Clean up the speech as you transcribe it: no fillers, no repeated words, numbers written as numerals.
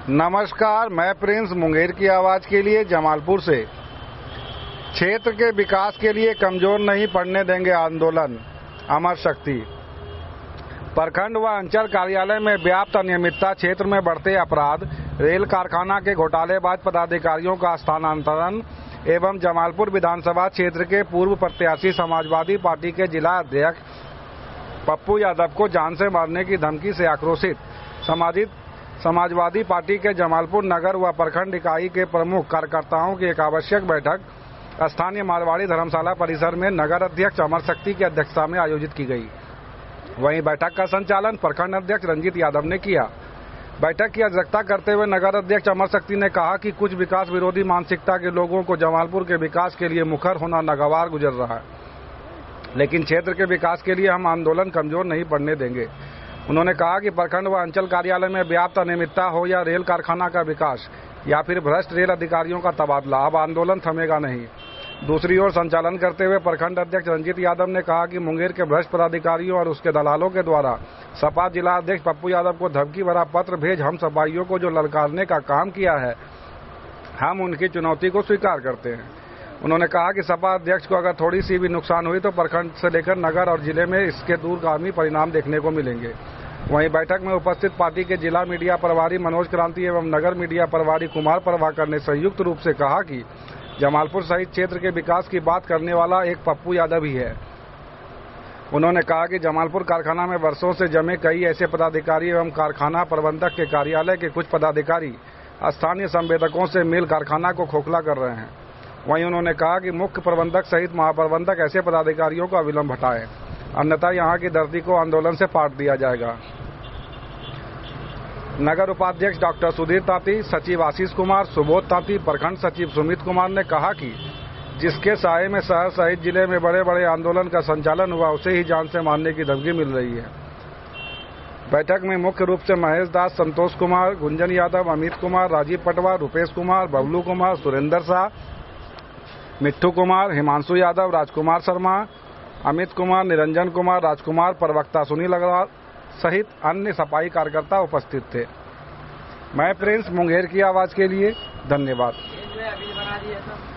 नमस्कार, मैं प्रिंस मुंगेर की आवाज के लिए जमालपुर से। क्षेत्र के विकास के लिए कमजोर नहीं पड़ने देंगे आंदोलन, अमर शक्ति। प्रखंड व अंचल कार्यालय में व्याप्त अनियमितता, क्षेत्र में बढ़ते अपराध, रेल कारखाना के घोटालेबाज पदाधिकारियों का स्थानांतरण एवं जमालपुर विधानसभा क्षेत्र के पूर्व प्रत्याशी समाजवादी पार्टी के जिला अध्यक्ष पप्पू यादव को जान से मारने की धमकी से आक्रोशित समाजवादी पार्टी के जमालपुर नगर व प्रखंड इकाई के प्रमुख कार्यकर्ताओं की एक आवश्यक बैठक स्थानीय मारवाड़ी धर्मशाला परिसर में नगर अध्यक्ष अमर शक्ति की अध्यक्षता में आयोजित की गई। वहीं बैठक का संचालन प्रखंड अध्यक्ष रंजीत यादव ने किया। बैठक की अध्यक्षता करते हुए नगर अध्यक्ष अमर शक्ति ने कहा कि कुछ विकास विरोधी मानसिकता के लोगों को जमालपुर के विकास के लिए मुखर होना नागवार गुजर रहा है, लेकिन क्षेत्र के विकास के लिए हम आंदोलन कमजोर नहीं पड़ने देंगे। उन्होंने कहा कि प्रखंड व अंचल कार्यालय में व्याप्त अनियमितता हो या रेल कारखाना का विकास या फिर भ्रष्ट रेल अधिकारियों का तबादला, अब आंदोलन थमेगा नहीं। दूसरी ओर संचालन करते हुए प्रखंड अध्यक्ष रंजीत यादव ने कहा कि मुंगेर के भ्रष्ट पदाधिकारियों और उसके दलालों के द्वारा सपा जिला अध्यक्ष पप्पू यादव को धमकी भरा पत्र भेज हम सपाइयों को जो ललकारने का काम किया है, हम उनकी चुनौती को स्वीकार करते हैं। उन्होंने कहा कि सपा अध्यक्ष को अगर थोड़ी सी भी नुकसान हुई तो प्रखंड से लेकर नगर और जिले में इसके दूरगामी परिणाम देखने को मिलेंगे। वहीं बैठक में उपस्थित पार्टी के जिला मीडिया प्रभारी मनोज क्रांति एवं नगर मीडिया प्रभारी कुमार प्रभाकर ने संयुक्त रूप से कहा कि जमालपुर सहित क्षेत्र के विकास की बात करने वाला एक पप्पू यादव ही है। उन्होंने कहा कि जमालपुर कारखाना में वर्षों से जमे कई ऐसे पदाधिकारी एवं कारखाना प्रबंधक के कार्यालय के कुछ पदाधिकारी स्थानीय संवेदकों से मिल कारखाना को खोखला कर रहे हैं। वहीं उन्होंने कहा कि मुख्य प्रबंधक सहित महाप्रबंधक ऐसे पदाधिकारियों को अविलंब हटाएं, अन्यथा यहां की धरती को आंदोलन से पाट दिया जाएगा। नगर उपाध्यक्ष डॉक्टर सुधीर ताती, सचिव आशीष कुमार, सुबोध ताती, प्रखंड सचिव सुमित कुमार ने कहा कि जिसके साये में शहर सहित जिले में बड़े बड़े आंदोलन का संचालन हुआ, उसे ही जान से मारने की धमकी मिल रही है। बैठक में मुख्य रूप से महेश दास, संतोष कुमार, गुंजन यादव, अमित कुमार, राजीव पटवा, रुपेश कुमार, बबलू कुमार, सुरेंद्र शाह, मिट्ठू कुमार, हिमांशु यादव, राजकुमार शर्मा, अमित कुमार, निरंजन कुमार, राजकुमार, प्रवक्ता सुनील अग्रवाल सहित अन्य सफाई कार्यकर्ता उपस्थित थे। मैं प्रिंस मुंगेर की आवाज के लिए धन्यवाद।